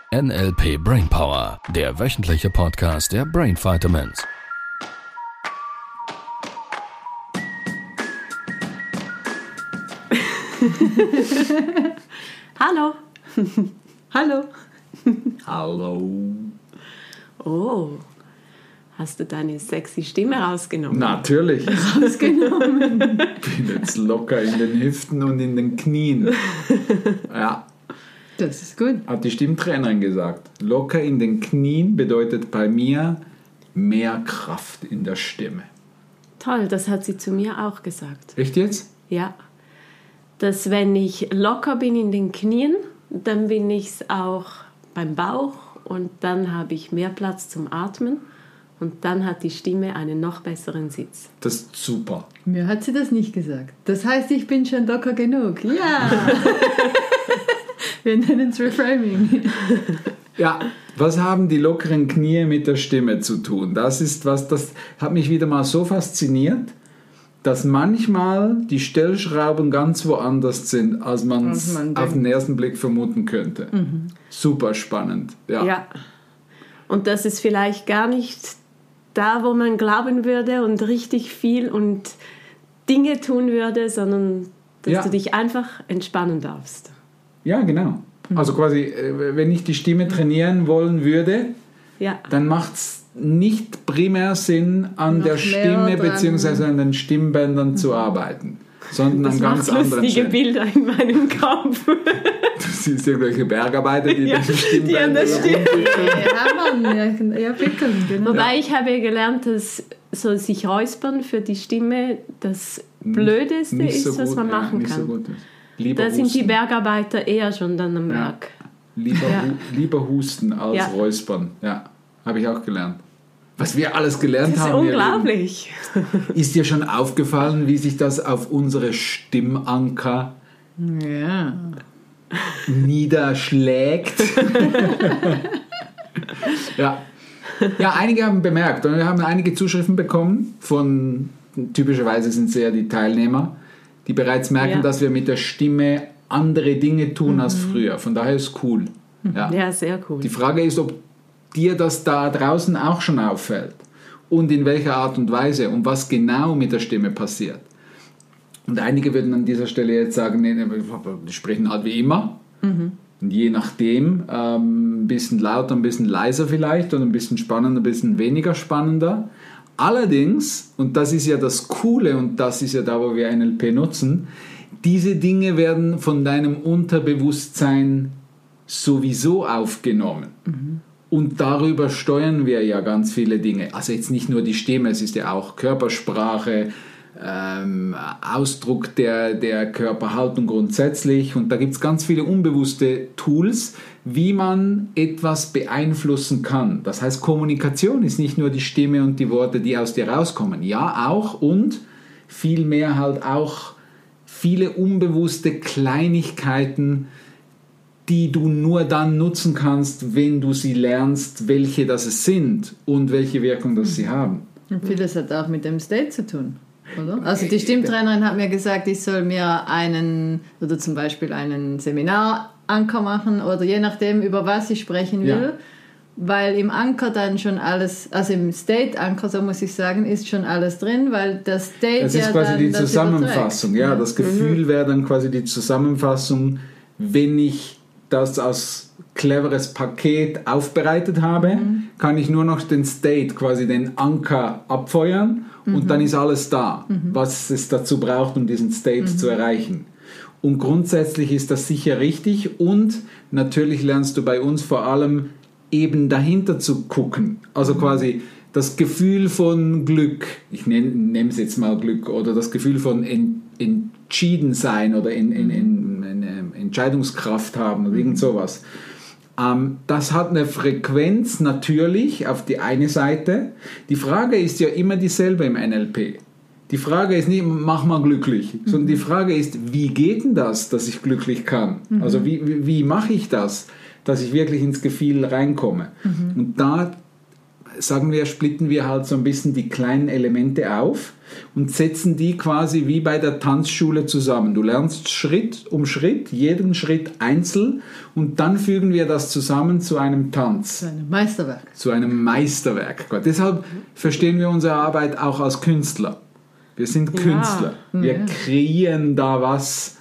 NLP Brainpower, der wöchentliche Podcast der Brain Vitamins. Hallo. Hallo. Hallo. Oh, hast du deine sexy Stimme rausgenommen? Natürlich. Rausgenommen. Bin jetzt locker in den Hüften und in den Knien. Ja, Das ist gut. hat die Stimmtrainerin gesagt. Locker in den Knien bedeutet bei mir mehr Kraft in der Stimme. Toll, das hat sie zu mir auch gesagt. Echt jetzt? Ja. Dass wenn ich locker bin in den Knien, dann bin ich es auch beim Bauch und dann habe ich mehr Platz zum Atmen und dann hat die Stimme einen noch besseren Sitz. Das ist super. Mir hat sie das nicht gesagt. Das heißt, ich bin schon locker genug. Ja! Wir nennen es Reframing. Ja, was haben die lockeren Knie mit der Stimme zu tun? Das ist was, das hat mich wieder mal so fasziniert, dass manchmal die Stellschrauben ganz woanders sind, als man es auf den ersten Blick vermuten könnte. Mhm. Super spannend. Ja. Und das ist vielleicht gar nicht da, wo man glauben würde und richtig viel und Dinge tun würde, sondern dass du dich einfach entspannen darfst. Ja, genau. Also quasi, wenn ich die Stimme trainieren wollen würde, dann macht es nicht primär Sinn, an der Stimme bzw. an den Stimmbändern zu arbeiten, sondern an ganz anderen Stellen. Lustige Bilder in meinem Kopf. Du siehst irgendwelche Bergarbeiter, die den Stimmbändern die an der Stimme. Wickeln, genau. Wobei ich habe gelernt, dass so sich räuspern für die Stimme das Blödeste nicht so ist, was gut, man machen nicht kann. So gut ist. Lieber Da sind die husten. Bergarbeiter eher schon dann am Werk. Lieber husten als räuspern. Ja, habe ich auch gelernt. Was wir alles gelernt haben. Das ist unglaublich. Ist dir schon aufgefallen, wie sich das auf unsere Stimmanker niederschlägt? Ja, einige haben bemerkt. Und wir haben einige Zuschriften bekommen von, typischerweise sind es eher die Teilnehmer, die bereits merken, dass wir mit der Stimme andere Dinge tun als früher. Von daher ist es cool. Ja, sehr cool. Die Frage ist, ob dir das da draußen auch schon auffällt und in welcher Art und Weise und was genau mit der Stimme passiert. Und einige würden an dieser Stelle jetzt sagen, nee, die sprechen halt wie immer. Und je nachdem, ein bisschen lauter, ein bisschen leiser vielleicht und ein bisschen spannender, ein bisschen weniger spannender. Allerdings, und das ist ja das Coole und das ist ja da, wo wir NLP nutzen, diese Dinge werden von deinem Unterbewusstsein sowieso aufgenommen. Und darüber steuern wir ja ganz viele Dinge. Also jetzt nicht nur die Stimme, es ist ja auch Körpersprache, Ausdruck der Körperhaltung grundsätzlich. Und da gibt es ganz viele unbewusste Tools, wie man etwas beeinflussen kann. Das heißt, Kommunikation ist nicht nur die Stimme und die Worte, die aus dir rauskommen. Ja, auch und vielmehr halt auch viele unbewusste Kleinigkeiten, die du nur dann nutzen kannst, wenn du sie lernst, welche das es sind und welche Wirkung das sie haben. Und vieles hat auch mit dem State zu tun, oder? Also die Stimmtrainerin hat mir gesagt, ich soll mir zum Beispiel einen Seminaranker machen oder je nachdem, über was ich sprechen will, weil im Anker dann schon alles, also im State-Anker, so muss ich sagen, ist schon alles drin, weil das State das ist quasi die Zusammenfassung. Ja, das Gefühl wäre dann quasi die Zusammenfassung, wenn ich das als cleveres Paket aufbereitet habe, kann ich nur noch den State, quasi den Anker abfeuern und dann ist alles da, was es dazu braucht, um diesen State zu erreichen. Und grundsätzlich ist das sicher richtig und natürlich lernst du bei uns vor allem eben dahinter zu gucken. Also quasi das Gefühl von Glück, ich nenne es jetzt mal Glück, oder das Gefühl von entschieden sein oder Entscheidungskraft haben oder irgend sowas. Das hat eine Frequenz natürlich auf die eine Seite. Die Frage ist ja immer dieselbe im NLP. Die Frage ist nicht, mach mal glücklich, sondern die Frage ist, wie geht denn das, dass ich glücklich kann? Also wie mache ich das, dass ich wirklich ins Gefühl reinkomme? Und da sagen wir, splitten wir halt so ein bisschen die kleinen Elemente auf und setzen die quasi wie bei der Tanzschule zusammen. Du lernst Schritt um Schritt, jeden Schritt einzeln und dann fügen wir das zusammen zu einem Tanz. Zu einem Meisterwerk. Zu einem Meisterwerk. Deshalb verstehen wir unsere Arbeit auch als Künstler. Wir sind Künstler. Wir kreieren da was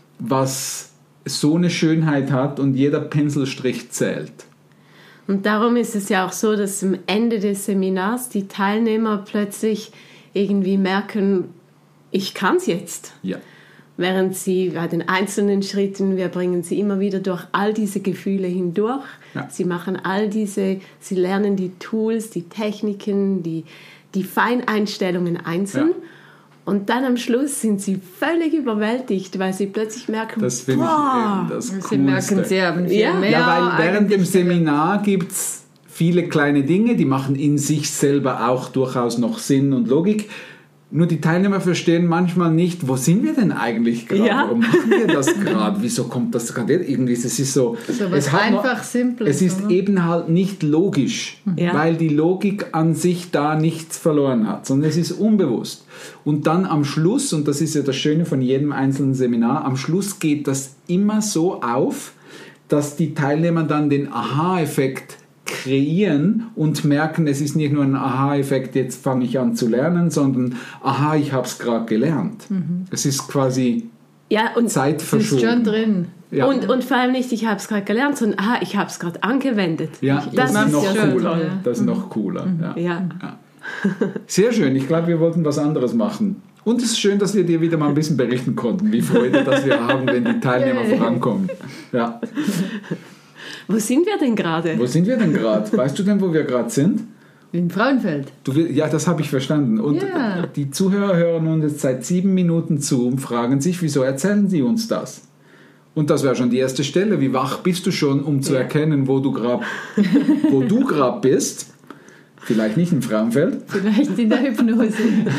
so eine Schönheit hat und jeder Pinselstrich zählt. Und darum ist es ja auch so, dass am Ende des Seminars die Teilnehmer plötzlich irgendwie merken, ich kann es jetzt. Ja. Während sie bei den einzelnen Schritten, wir bringen sie immer wieder durch all diese Gefühle hindurch. Ja. Sie machen sie lernen die Tools, die Techniken, die Feineinstellungen einzeln. Ja. Und dann am Schluss sind sie völlig überwältigt, weil sie plötzlich merken, Das finde ich eben das Coolste. Sie merken, sie haben viel mehr. Ja, weil während dem Seminar gibt es viele kleine Dinge, die machen in sich selber auch durchaus noch Sinn und Logik. Nur die Teilnehmer verstehen manchmal nicht, wo sind wir denn eigentlich gerade? Ja. Warum machen wir das gerade? Wieso kommt das gerade? Irgendwie, es ist so... was einfach Simples. Es ist oder? eben halt nicht logisch, Ja. weil die Logik an sich da nichts verloren hat, sondern es ist unbewusst. Und dann am Schluss, und das ist ja das Schöne von jedem einzelnen Seminar, am Schluss geht das immer so auf, dass die Teilnehmer dann den Aha-Effekt kreieren und merken, es ist nicht nur ein Aha-Effekt, jetzt fange ich an zu lernen, sondern aha, ich habe es gerade gelernt. Es ist quasi und Zeit Es ist verschoben. schon drin. Ja. Und vor allem nicht, ich habe es gerade gelernt, sondern ich habe es gerade angewendet. Ja, das Das ist noch ist ja cooler. toll. Das ist noch cooler. Ja. Ja. Sehr schön. Ich glaube, wir wollten was anderes machen. Und es ist schön, dass wir dir wieder mal ein bisschen berichten konnten, wie Freude, dass wir haben, wenn die Teilnehmer vorankommen. Ja. Wo sind wir denn gerade? Wo sind wir denn gerade? Weißt du denn, wo wir gerade sind? In Frauenfeld. Ja, das habe ich verstanden. Und Ja. die Zuhörer hören uns jetzt seit 7 Minuten zu und fragen sich, wieso erzählen sie uns das? Und das wäre schon die erste Stelle. Wie wach bist du schon, um zu erkennen, wo du gerade bist? Vielleicht nicht im Frauenfeld. Vielleicht in der Hypnose.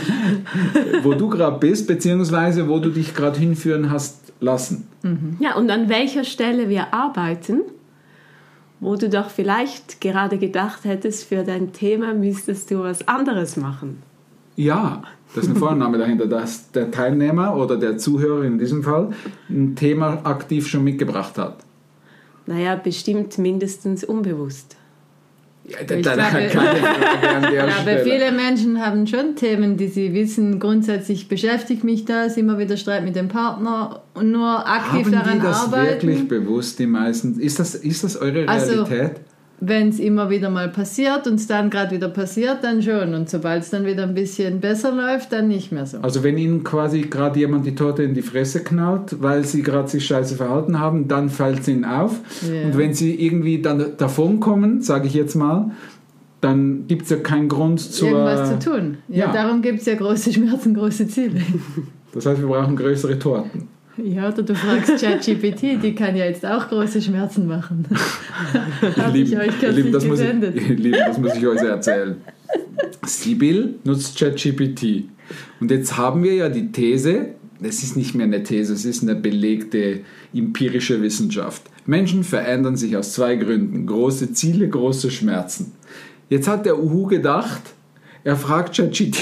Wo du gerade bist, beziehungsweise wo du dich gerade hinführen hast lassen. Ja, und an welcher Stelle wir arbeiten, wo du doch vielleicht gerade gedacht hättest, für dein Thema müsstest du was anderes machen. Ja, das ist eine Vorname dahinter, dass der Teilnehmer oder der Zuhörer in diesem Fall ein Thema aktiv schon mitgebracht hat. Naja, bestimmt mindestens unbewusst. Ja, Ich keine glaube- Frage an der Aber Stelle. viele Menschen haben schon Themen, die sie wissen, grundsätzlich beschäftigt mich das, immer wieder Streit mit dem Partner und nur aktiv Haben daran die das arbeiten. wirklich bewusst, die meisten? Ist das eure Also- Realität? Wenn es immer wieder mal passiert und es dann gerade wieder passiert, dann schon. Und sobald es dann wieder ein bisschen besser läuft, dann nicht mehr so. Also wenn Ihnen quasi gerade jemand die Torte in die Fresse knallt, weil Sie gerade sich scheiße verhalten haben, dann fällt es Ihnen auf. Ja. Und wenn Sie irgendwie dann davonkommen, sage ich jetzt mal, dann gibt es ja keinen Grund Irgendwas zu tun. Ja, Ja. darum gibt es ja große Schmerzen, große Ziele. Das heißt, wir brauchen größere Torten. Ja, oder du fragst ChatGPT, die kann ja jetzt auch große Schmerzen machen. Habe ich euch kürzlich das gesendet. das muss ich euch erzählen. Sibyl nutzt ChatGPT. Und jetzt haben wir ja die These, es ist nicht mehr eine These, es ist eine belegte empirische Wissenschaft. Menschen verändern sich aus 2 Gründen. Große Ziele, große Schmerzen. Jetzt hat der Uhu gedacht, er fragt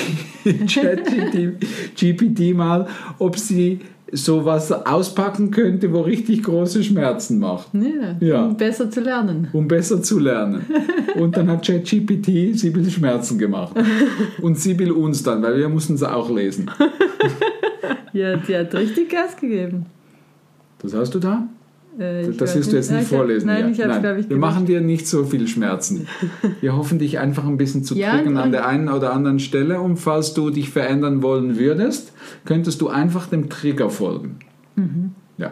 ChatGPT mal, ob sie sowas auspacken könnte, wo richtig große Schmerzen macht. Ja. Um besser zu lernen. Um besser zu lernen. Und dann hat ChatGPT Sibyl Schmerzen gemacht. Und Sibyl uns dann, weil wir mussten es auch lesen. Ja, die hat richtig Gas gegeben. Das hast du da? Ich Das weiß wirst du jetzt nicht vorlesen. Nein, ja. ich habe es, glaube ich, Wir machen dir nicht so viel Schmerzen. Wir hoffen, dich einfach ein bisschen zu Ja, triggern an und- der einen oder anderen Stelle. Und falls du dich verändern wollen würdest, könntest du einfach dem Trigger folgen. Ja.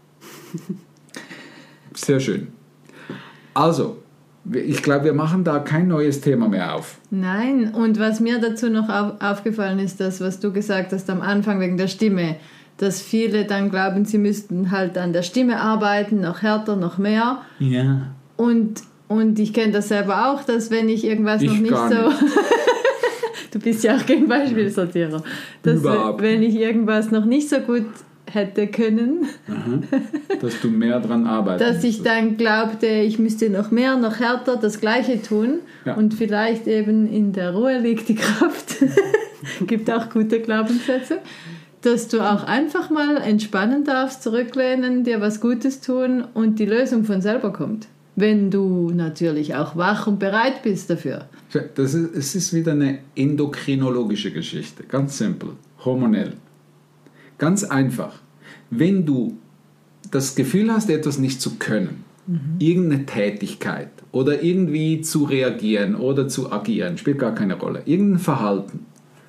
Sehr schön. Also, ich glaube, wir machen da kein neues Thema mehr auf. Nein, und was mir dazu noch aufgefallen ist, das, was du gesagt hast am Anfang wegen der Stimme, dass viele dann glauben, sie müssten halt an der Stimme arbeiten, noch härter, noch mehr. Ja. Und ich kenne das selber auch, dass wenn ich irgendwas noch Ich nicht gar so... nicht. Du bist ja auch kein Beispielsortierer. Dass Überhaupt wenn ich irgendwas noch nicht so gut hätte können. Dass du mehr dran arbeitest. Dass ich dann glaubte, ich müsste noch mehr, noch härter das Gleiche tun. Ja. Und vielleicht eben in der Ruhe liegt die Kraft. Gibt auch gute Glaubenssätze. Dass du auch einfach mal entspannen darfst, zurücklehnen, dir was Gutes tun und die Lösung von selber kommt. Wenn du natürlich auch wach und bereit bist dafür. Es ist wieder eine endokrinologische Geschichte. Ganz simpel. Hormonell. Ganz einfach. Wenn du das Gefühl hast, etwas nicht zu können, irgendeine Tätigkeit oder irgendwie zu reagieren oder zu agieren, spielt gar keine Rolle, irgendein Verhalten,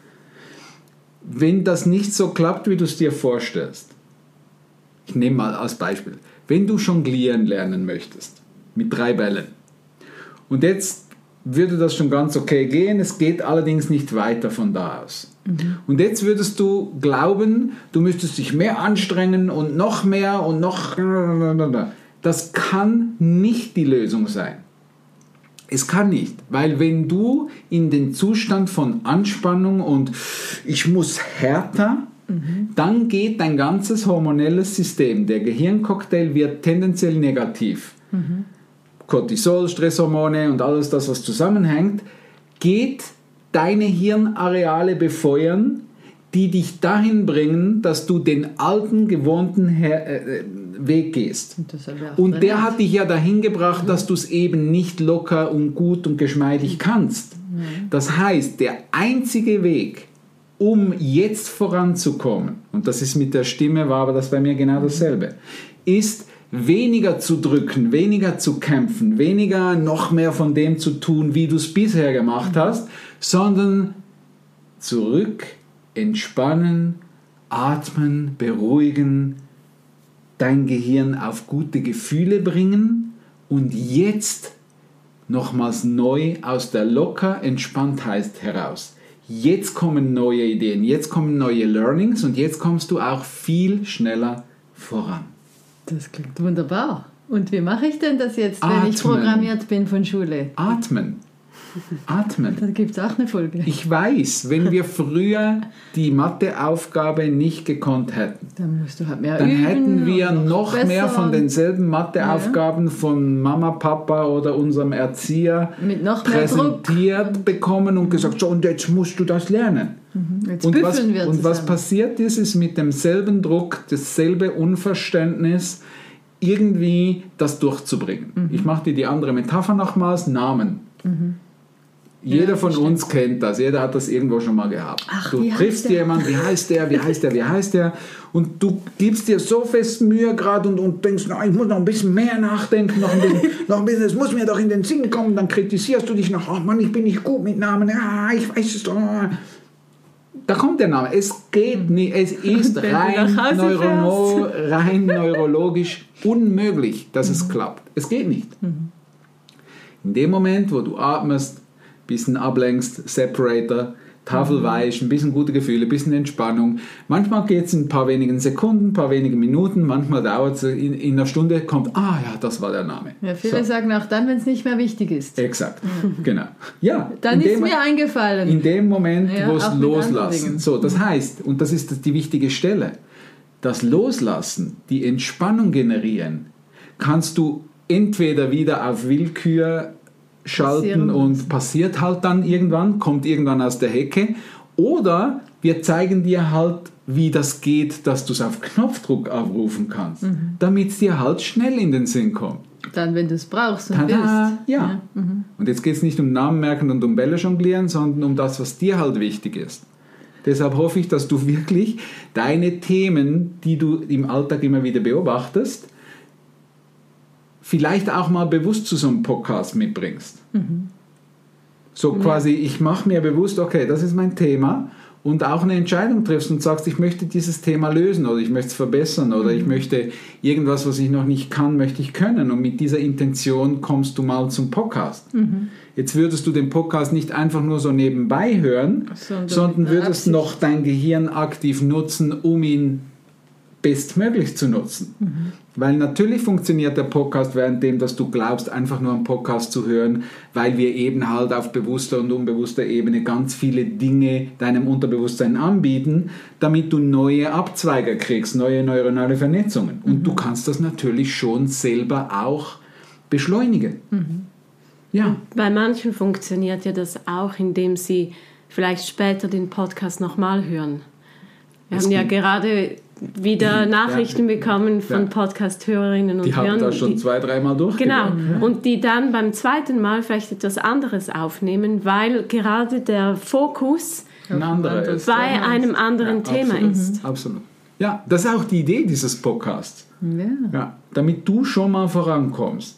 wenn das nicht so klappt, wie du es dir vorstellst, ich nehme mal als Beispiel, wenn du jonglieren lernen möchtest, mit 3 Bällen, und jetzt würde das schon ganz okay gehen, es geht allerdings nicht weiter von da aus. Und jetzt würdest du glauben, du müsstest dich mehr anstrengen und noch mehr und noch... Das kann nicht die Lösung sein. Es kann nicht, weil wenn du in den Zustand von Anspannung und ich muss härter, dann geht dein ganzes hormonelles System, der Gehirncocktail wird tendenziell negativ. Cortisol, Stresshormone und alles das, was zusammenhängt, geht deine Hirnareale befeuern, die dich dahin bringen, dass du den alten, gewohnten Weg gehst. Und der hat dich ja dahin gebracht, dass du es eben nicht locker und gut und geschmeidig kannst. Das heißt, der einzige Weg, um jetzt voranzukommen, und das ist mit der Stimme, war aber das bei mir genau dasselbe, ist weniger zu drücken, weniger zu kämpfen, weniger noch mehr von dem zu tun, wie du es bisher gemacht hast, sondern zurück, entspannen, atmen, beruhigen, dein Gehirn auf gute Gefühle bringen und jetzt nochmals neu aus der Entspanntheit heraus. Jetzt kommen neue Ideen, jetzt kommen neue Learnings und jetzt kommst du auch viel schneller voran. Das klingt wunderbar. Und wie mache ich denn das jetzt, wenn ich programmiert bin von Schule? Atmen. Da gibt es auch eine Folge. Ich weiß, wenn wir früher die Matheaufgabe nicht gekonnt hätten, dann hätten wir noch mehr von denselben Matheaufgaben von Mama, Papa oder unserem Erzieher mit noch mehr präsentiert bekommen und gesagt, so, und jetzt musst du das lernen. Jetzt und was passiert ist mit demselben Druck, dasselbe Unverständnis, irgendwie das durchzubringen. Ich mache dir die andere Metapher nochmals, Namen. Jeder von uns kennt das, jeder hat das irgendwo schon mal gehabt. Du triffst jemanden, wie heißt der? Und du gibst dir so fest Mühe gerade und denkst, ich muss noch ein bisschen mehr nachdenken, noch ein bisschen, es muss mir doch in den Sinn kommen, dann kritisierst du dich noch, oh Mann, ich bin nicht gut mit Namen, ich weiß es doch. Da kommt der Name, es geht nicht, es ist rein neurologisch unmöglich, dass es klappt. Es geht nicht. In dem Moment, wo du atmest, ein bisschen ablenkst, Separator, tafelweich, ein bisschen gute Gefühle, ein bisschen Entspannung. Manchmal geht es in ein paar wenigen Sekunden, ein paar wenigen Minuten, manchmal dauert es in einer Stunde, kommt, das war der Name. Ja, viele sagen auch dann, wenn es nicht mehr wichtig ist. Exakt, genau. Ja, dann ist mir eingefallen. In dem Moment, wo es loslassen. So, das heißt, und das ist die wichtige Stelle, das Loslassen, die Entspannung generieren, kannst du entweder wieder auf Willkür schalten und passiert halt dann irgendwann, kommt irgendwann aus der Hecke, oder wir zeigen dir halt, wie das geht, dass du es auf Knopfdruck aufrufen kannst, damit es dir halt schnell in den Sinn kommt. Dann, wenn du es brauchst und willst. Ja. Und jetzt geht es nicht um Namen merken und um Bälle jonglieren, sondern um das, was dir halt wichtig ist. Deshalb hoffe ich, dass du wirklich deine Themen, die du im Alltag immer wieder beobachtest, vielleicht auch mal bewusst zu so einem Podcast mitbringst. So quasi, ich mache mir bewusst, okay, das ist mein Thema, und auch eine Entscheidung triffst und sagst, ich möchte dieses Thema lösen oder ich möchte es verbessern oder ich möchte irgendwas, was ich noch nicht kann, möchte ich können, und mit dieser Intention kommst du mal zum Podcast. Jetzt würdest du den Podcast nicht einfach nur so nebenbei hören, sondern würdest noch dein Gehirn aktiv nutzen, um ihn bestmöglich zu nutzen. Weil natürlich funktioniert der Podcast währenddem, dass du glaubst, einfach nur einen Podcast zu hören, weil wir eben halt auf bewusster und unbewusster Ebene ganz viele Dinge deinem Unterbewusstsein anbieten, damit du neue Abzweiger kriegst, neue neuronale Vernetzungen. Und du kannst das natürlich schon selber auch beschleunigen. Ja. Bei manchen funktioniert ja das auch, indem sie vielleicht später den Podcast nochmal hören. Wir haben ja gerade wieder Nachrichten bekommen von Podcast-Hörerinnen und Hörern. Die haben das schon 2-3 Mal durchgehört. Genau, und die dann beim zweiten Mal vielleicht etwas anderes aufnehmen, weil gerade der Fokus bei einem anderen Thema ist. Absolut. Ja, das ist auch die Idee dieses Podcasts. Ja, damit du schon mal vorankommst.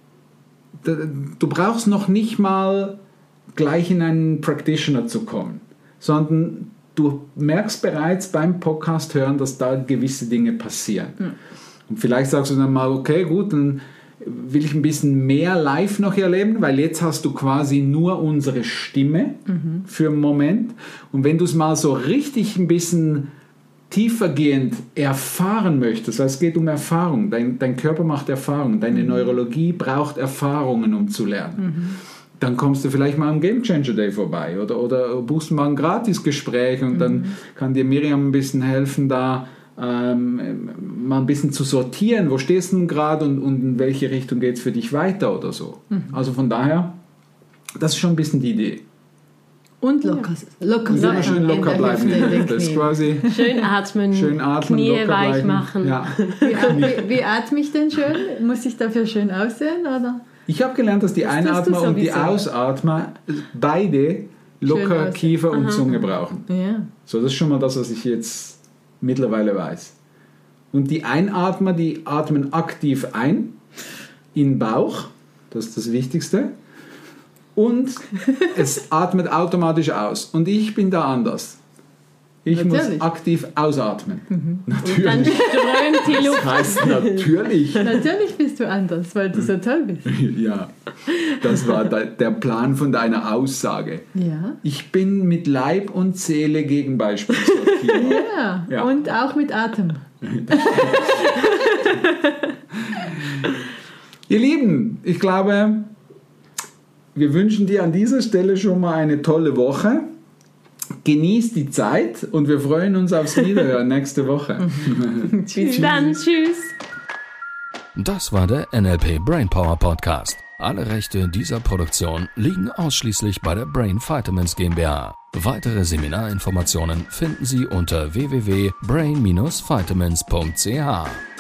Du brauchst noch nicht mal gleich in einen Practitioner zu kommen, sondern du merkst bereits beim Podcast hören, dass da gewisse Dinge passieren. Und vielleicht sagst du dann mal, okay, gut, dann will ich ein bisschen mehr live noch erleben, weil jetzt hast du quasi nur unsere Stimme für einen Moment. Und wenn du es mal so richtig ein bisschen tiefergehend erfahren möchtest, weil es geht um Erfahrung, dein Körper macht Erfahrung, deine Neurologie braucht Erfahrungen, um zu lernen. Dann kommst du vielleicht mal am Game Changer Day vorbei oder buchst mal ein Gratisgespräch und dann kann dir Miriam ein bisschen helfen, da mal ein bisschen zu sortieren, wo stehst du denn gerade und in welche Richtung geht es für dich weiter oder so. Also von daher, das ist schon ein bisschen die Idee. Und locker Immer schön locker bleiben. Das ist quasi schön atmen, Knie weich machen. Ja. Wie atme ich denn schön? Muss ich dafür schön aussehen, oder? Ich habe gelernt, dass die Einatmer und die Ausatmer beide locker Kiefer und Zunge brauchen. Ja. So, das ist schon mal das, was ich jetzt mittlerweile weiß. Und die Einatmer, die atmen aktiv ein in den Bauch, das ist das Wichtigste. Und es atmet automatisch aus. Und ich bin da anders. Ich muss aktiv ausatmen. Natürlich. Und dann strömt die Luft. Das heißt natürlich. Natürlich bist du anders, weil du so toll bist. Ja, das war der Plan von deiner Aussage. Ja. Ich bin mit Leib und Seele Gegenbeispiel. Ja, und auch mit Atem. Ihr Lieben, ich glaube, wir wünschen dir an dieser Stelle schon mal eine tolle Woche. Genieß die Zeit und wir freuen uns aufs Wiederhören nächste Woche. Bis dann, tschüss. Das war der NLP Brainpower Podcast. Alle Rechte dieser Produktion liegen ausschließlich bei der Brain Vitamins GmbH. Weitere Seminarinformationen finden Sie unter www.brain-vitamins.ch.